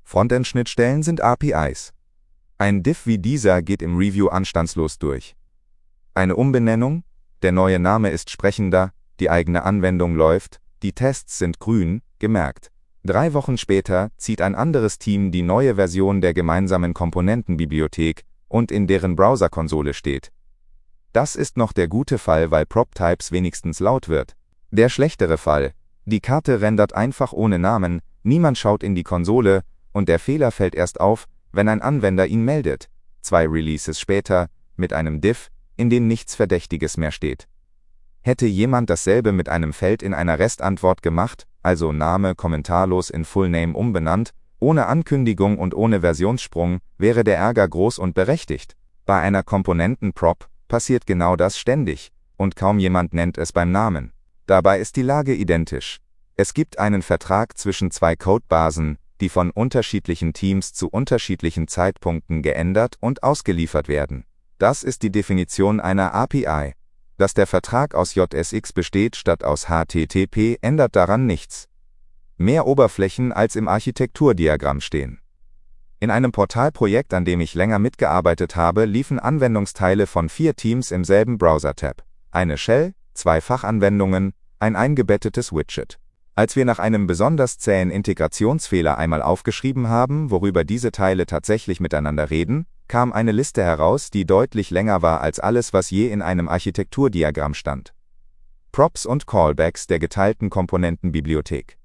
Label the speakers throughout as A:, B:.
A: Frontend-Schnittstellen sind APIs. Ein Div wie dieser geht im Review anstandslos durch. Eine Umbenennung? Der neue Name ist sprechender, die eigene Anwendung läuft, die Tests sind grün, gemerkt. 3 Wochen später zieht ein anderes Team die neue Version der gemeinsamen Komponentenbibliothek und in deren Browserkonsole steht. Das ist noch der gute Fall, weil PropTypes wenigstens laut wird. Der schlechtere Fall: die Karte rendert einfach ohne Namen, niemand schaut in die Konsole und der Fehler fällt erst auf, wenn ein Anwender ihn meldet, 2 Releases später, mit einem Div, in dem nichts Verdächtiges mehr steht. Hätte jemand dasselbe mit einem Feld in einer REST-Antwort gemacht, also Name kommentarlos in Fullname umbenannt, ohne Ankündigung und ohne Versionssprung, wäre der Ärger groß und berechtigt. Bei einer Komponenten-Prop passiert genau das ständig, und kaum jemand nennt es beim Namen. Dabei ist die Lage identisch. Es gibt einen Vertrag zwischen 2 Codebasen, die von unterschiedlichen Teams zu unterschiedlichen Zeitpunkten geändert und ausgeliefert werden. Das ist die Definition einer API. Dass der Vertrag aus JSX besteht statt aus HTTP, ändert daran nichts. Mehr Oberflächen als im Architekturdiagramm stehen. In einem Portalprojekt, an dem ich länger mitgearbeitet habe, liefen Anwendungsteile von 4 Teams im selben Browser-Tab. Eine Shell, 2 Fachanwendungen, ein eingebettetes Widget. Als wir nach einem besonders zähen Integrationsfehler einmal aufgeschrieben haben, worüber diese Teile tatsächlich miteinander reden, kam eine Liste heraus, die deutlich länger war als alles, was je in einem Architekturdiagramm stand. Props und Callbacks der geteilten Komponentenbibliothek.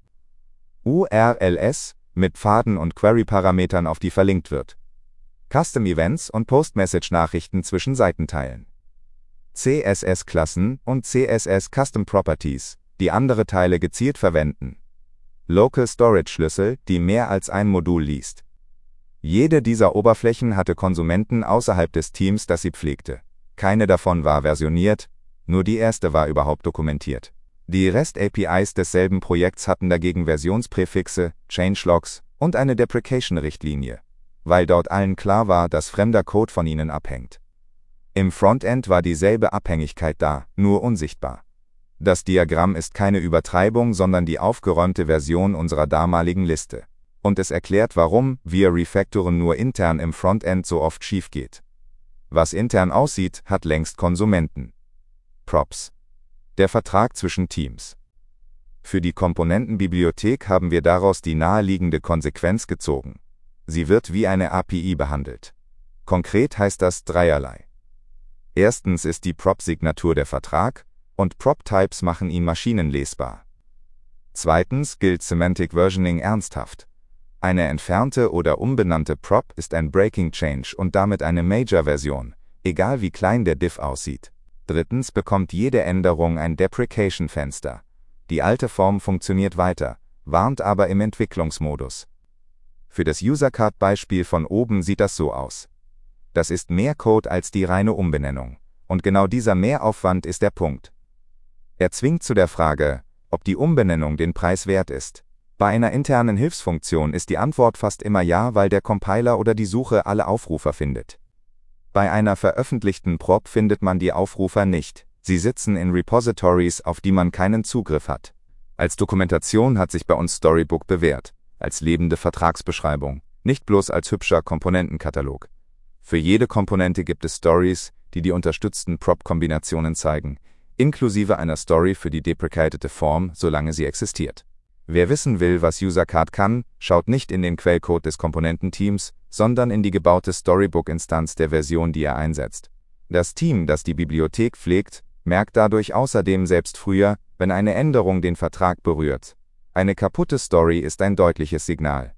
A: URLs mit Pfaden und Query-Parametern, auf die verlinkt wird. Custom Events und Post-Message-Nachrichten zwischen Seitenteilen. CSS-Klassen und CSS-Custom-Properties, die andere Teile gezielt verwenden. Local Storage-Schlüssel, die mehr als ein Modul liest. Jede dieser Oberflächen hatte Konsumenten außerhalb des Teams, das sie pflegte. Keine davon war versioniert, nur die erste war überhaupt dokumentiert. Die REST-APIs desselben Projekts hatten dagegen Versionspräfixe, Changelogs und eine Deprecation-Richtlinie, weil dort allen klar war, dass fremder Code von ihnen abhängt. Im Frontend war dieselbe Abhängigkeit da, nur unsichtbar. Das Diagramm ist keine Übertreibung, sondern die aufgeräumte Version unserer damaligen Liste. Und es erklärt, warum wir Refactoren nur intern im Frontend so oft schief geht. Was intern aussieht, hat längst Konsumenten. Props. Der Vertrag zwischen Teams. Für die Komponentenbibliothek haben wir daraus die naheliegende Konsequenz gezogen. Sie wird wie eine API behandelt. Konkret heißt das dreierlei. Erstens ist die Prop-Signatur der Vertrag, und Prop-Types machen ihn maschinenlesbar. Zweitens gilt Semantic Versioning ernsthaft. Eine entfernte oder umbenannte Prop ist ein Breaking Change und damit eine Major-Version, egal wie klein der Div aussieht. Drittens bekommt jede Änderung ein Deprecation-Fenster. Die alte Form funktioniert weiter, warnt aber im Entwicklungsmodus. Für das User-Card-Beispiel von oben sieht das so aus. Das ist mehr Code als die reine Umbenennung. Und genau dieser Mehraufwand ist der Punkt. Er zwingt zu der Frage, ob die Umbenennung den Preis wert ist. Bei einer internen Hilfsfunktion ist die Antwort fast immer ja, weil der Compiler oder die Suche alle Aufrufer findet. Bei einer veröffentlichten Prop findet man die Aufrufer nicht. Sie sitzen in Repositories, auf die man keinen Zugriff hat. Als Dokumentation hat sich bei uns Storybook bewährt, als lebende Vertragsbeschreibung, nicht bloß als hübscher Komponentenkatalog. Für jede Komponente gibt es Stories, die unterstützten Prop-Kombinationen zeigen, inklusive einer Story für die deprecatete Form, solange sie existiert. Wer wissen will, was UserCard kann, schaut nicht in den Quellcode des Komponententeams, sondern in die gebaute Storybook-Instanz der Version, die er einsetzt. Das Team, das die Bibliothek pflegt, merkt dadurch außerdem selbst früher, wenn eine Änderung den Vertrag berührt. Eine kaputte Story ist ein deutliches Signal.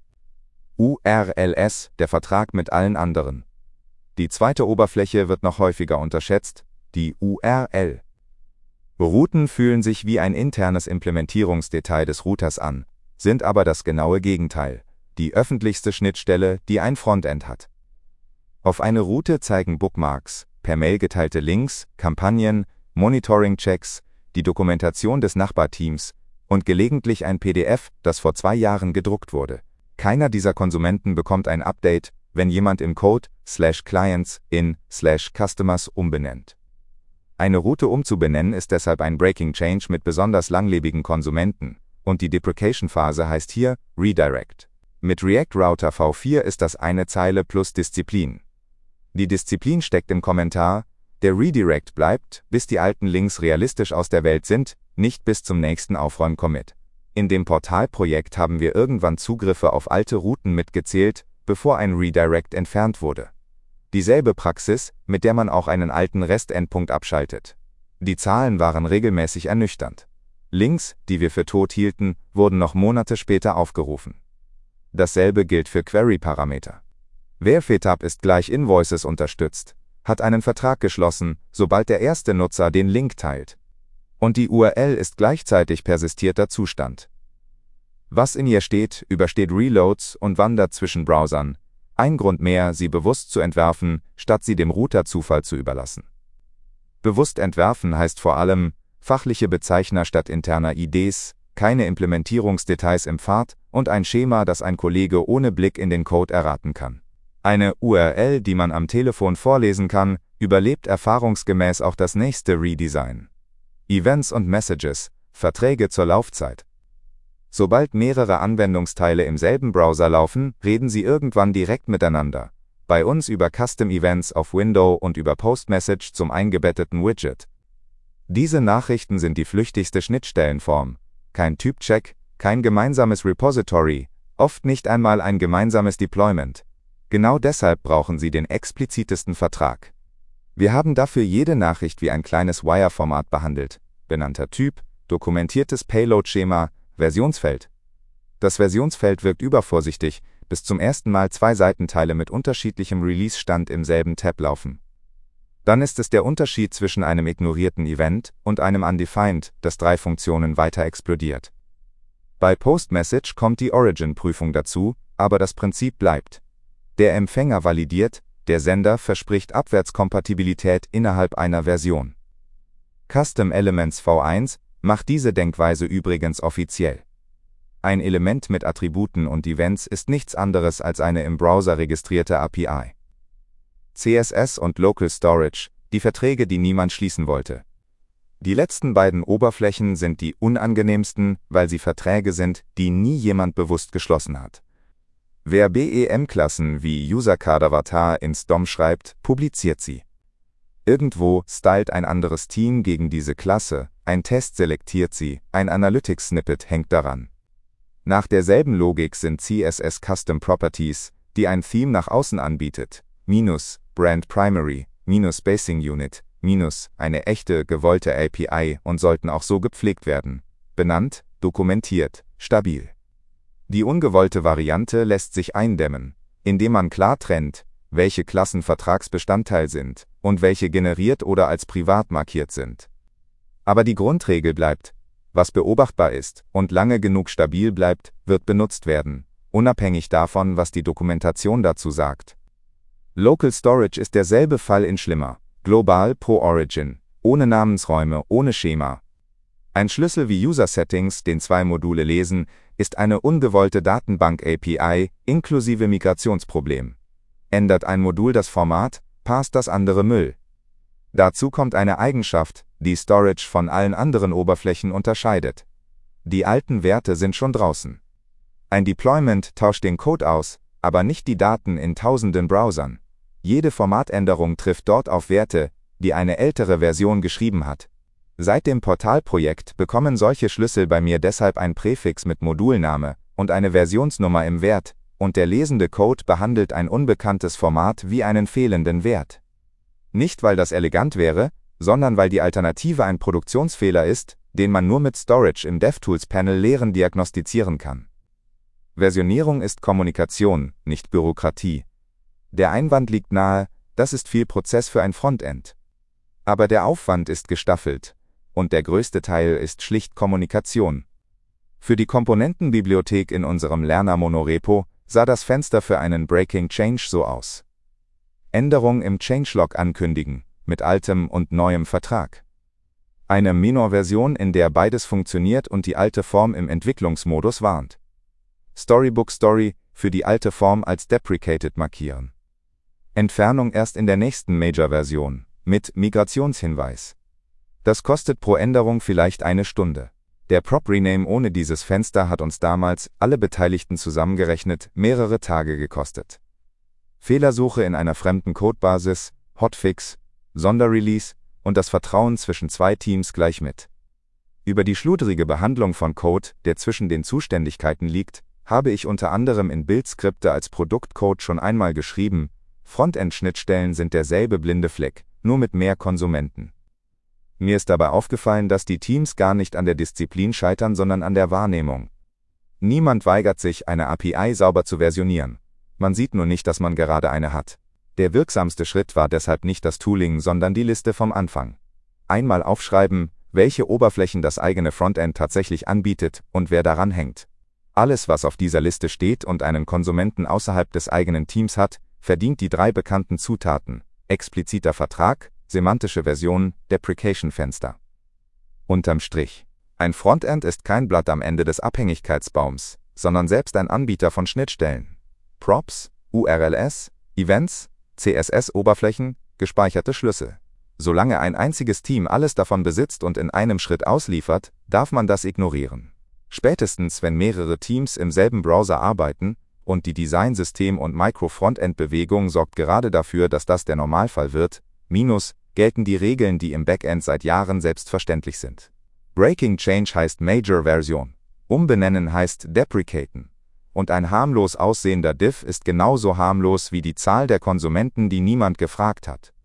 A: URLs, der Vertrag mit allen anderen. Die zweite Oberfläche wird noch häufiger unterschätzt, die URL. Routen fühlen sich wie ein internes Implementierungsdetail des Routers an, sind aber das genaue Gegenteil, die öffentlichste Schnittstelle, die ein Frontend hat. Auf eine Route zeigen Bookmarks, per Mail geteilte Links, Kampagnen, Monitoring-Checks, die Dokumentation des Nachbarteams und gelegentlich ein PDF, das vor 2 Jahren gedruckt wurde. Keiner dieser Konsumenten bekommt ein Update, wenn jemand im Code /clients in /customers umbenennt. Eine Route umzubenennen ist deshalb ein Breaking Change mit besonders langlebigen Konsumenten, und die Deprecation-Phase heißt hier Redirect. Mit React Router v4 ist das eine Zeile plus Disziplin. Die Disziplin steckt im Kommentar, der Redirect bleibt, bis die alten Links realistisch aus der Welt sind, nicht bis zum nächsten Aufräum-Commit. In dem Portalprojekt haben wir irgendwann Zugriffe auf alte Routen mitgezählt, bevor ein Redirect entfernt wurde. Dieselbe Praxis, mit der man auch einen alten REST-Endpunkt abschaltet. Die Zahlen waren regelmäßig ernüchternd. Links, die wir für tot hielten, wurden noch Monate später aufgerufen. Dasselbe gilt für Query-Parameter. Wer Fetab ist gleich Invoices unterstützt, hat einen Vertrag geschlossen, sobald der erste Nutzer den Link teilt. Und die URL ist gleichzeitig persistierter Zustand. Was in ihr steht, übersteht Reloads und wandert zwischen Browsern. Ein Grund mehr, sie bewusst zu entwerfen, statt sie dem Router-Zufall zu überlassen. Bewusst entwerfen heißt vor allem, fachliche Bezeichner statt interner IDs, keine Implementierungsdetails im Pfad und ein Schema, das ein Kollege ohne Blick in den Code erraten kann. Eine URL, die man am Telefon vorlesen kann, überlebt erfahrungsgemäß auch das nächste Redesign. Events und Messages, Verträge zur Laufzeit. Sobald mehrere Anwendungsteile im selben Browser laufen, reden sie irgendwann direkt miteinander. Bei uns über Custom Events auf Window und über Postmessage zum eingebetteten Widget. Diese Nachrichten sind die flüchtigste Schnittstellenform. Kein Typcheck, kein gemeinsames Repository, oft nicht einmal ein gemeinsames Deployment. Genau deshalb brauchen sie den explizitesten Vertrag. Wir haben dafür jede Nachricht wie ein kleines Wire-Format behandelt. Benannter Typ, dokumentiertes Payload-Schema, Versionsfeld. Das Versionsfeld wirkt übervorsichtig, bis zum ersten Mal 2 Seitenteile mit unterschiedlichem Release-Stand im selben Tab laufen. Dann ist es der Unterschied zwischen einem ignorierten Event und einem Undefined, das 3 Funktionen weiter explodiert. Bei Postmessage kommt die Origin-Prüfung dazu, aber das Prinzip bleibt. Der Empfänger validiert, der Sender verspricht Abwärtskompatibilität innerhalb einer Version. Custom Elements v1 macht diese Denkweise übrigens offiziell. Ein Element mit Attributen und Events ist nichts anderes als eine im Browser registrierte API. CSS und Local Storage, die Verträge, die niemand schließen wollte. Die letzten beiden Oberflächen sind die unangenehmsten, weil sie Verträge sind, die nie jemand bewusst geschlossen hat. Wer BEM-Klassen wie UserCard-Avatar ins DOM schreibt, publiziert sie. Irgendwo stylt ein anderes Team gegen diese Klasse, ein Test selektiert sie, ein Analytics-Snippet hängt daran. Nach derselben Logik sind CSS Custom Properties, die ein Theme nach außen anbietet, Brand Primary, Spacing Unit, eine echte, gewollte API und sollten auch so gepflegt werden, benannt, dokumentiert, stabil. Die ungewollte Variante lässt sich eindämmen, indem man klar trennt, welche Klassen Vertragsbestandteil sind und welche generiert oder als privat markiert sind. Aber die Grundregel bleibt, was beobachtbar ist und lange genug stabil bleibt, wird benutzt werden, unabhängig davon, was die Dokumentation dazu sagt. Local Storage ist derselbe Fall in schlimmer, global pro Origin, ohne Namensräume, ohne Schema. Ein Schlüssel wie User Settings, den 2 Module lesen, ist eine ungewollte Datenbank-API inklusive Migrationsproblem. Ändert ein Modul das Format, passt das andere Müll. Dazu kommt eine Eigenschaft, die Storage von allen anderen Oberflächen unterscheidet. Die alten Werte sind schon draußen. Ein Deployment tauscht den Code aus, aber nicht die Daten in tausenden Browsern. Jede Formatänderung trifft dort auf Werte, die eine ältere Version geschrieben hat. Seit dem Portalprojekt bekommen solche Schlüssel bei mir deshalb ein Präfix mit Modulname und eine Versionsnummer im Wert, und der lesende Code behandelt ein unbekanntes Format wie einen fehlenden Wert. Nicht, weil das elegant wäre, sondern weil die Alternative ein Produktionsfehler ist, den man nur mit Storage im DevTools-Panel Leeren diagnostizieren kann. Versionierung ist Kommunikation, nicht Bürokratie. Der Einwand liegt nahe, das ist viel Prozess für ein Frontend. Aber der Aufwand ist gestaffelt, und der größte Teil ist schlicht Kommunikation. Für die Komponentenbibliothek in unserem Lerner-Monorepo sah das Fenster für einen Breaking Change so aus. Änderung im Changelog ankündigen, mit altem und neuem Vertrag. Eine Minor-Version, in der beides funktioniert und die alte Form im Entwicklungsmodus warnt. Storybook Story für die alte Form als deprecated markieren. Entfernung erst in der nächsten Major-Version, mit Migrationshinweis. Das kostet pro Änderung vielleicht 1 Stunde. Der Prop-Rename ohne dieses Fenster hat uns damals, alle Beteiligten zusammengerechnet, mehrere Tage gekostet. Fehlersuche in einer fremden Codebasis, Hotfix, Sonderrelease und das Vertrauen zwischen zwei Teams gleich mit. Über die schludrige Behandlung von Code, der zwischen den Zuständigkeiten liegt, habe ich unter anderem in Build-Skripte als Produktcode schon einmal geschrieben. Frontend-Schnittstellen sind derselbe blinde Fleck, nur mit mehr Konsumenten. Mir ist dabei aufgefallen, dass die Teams gar nicht an der Disziplin scheitern, sondern an der Wahrnehmung. Niemand weigert sich, eine API sauber zu versionieren. Man sieht nur nicht, dass man gerade eine hat. Der wirksamste Schritt war deshalb nicht das Tooling, sondern die Liste vom Anfang. Einmal aufschreiben, welche Oberflächen das eigene Frontend tatsächlich anbietet und wer daran hängt. Alles, was auf dieser Liste steht und einen Konsumenten außerhalb des eigenen Teams hat, verdient die 3 bekannten Zutaten: expliziter Vertrag, semantische Version, Deprecation-Fenster. Unterm Strich: Ein Frontend ist kein Blatt am Ende des Abhängigkeitsbaums, sondern selbst ein Anbieter von Schnittstellen. Props, URLs, Events, CSS-Oberflächen, gespeicherte Schlüssel. Solange ein einziges Team alles davon besitzt und in einem Schritt ausliefert, darf man das ignorieren. Spätestens, wenn mehrere Teams im selben Browser arbeiten, und die Designsystem- und Micro-Frontend-Bewegung sorgt gerade dafür, dass das der Normalfall wird, gelten die Regeln, die im Backend seit Jahren selbstverständlich sind. Breaking Change heißt Major Version. Umbenennen heißt Deprecaten. Und ein harmlos aussehender Diff ist genauso harmlos wie die Zahl der Konsumenten, die niemand gefragt hat.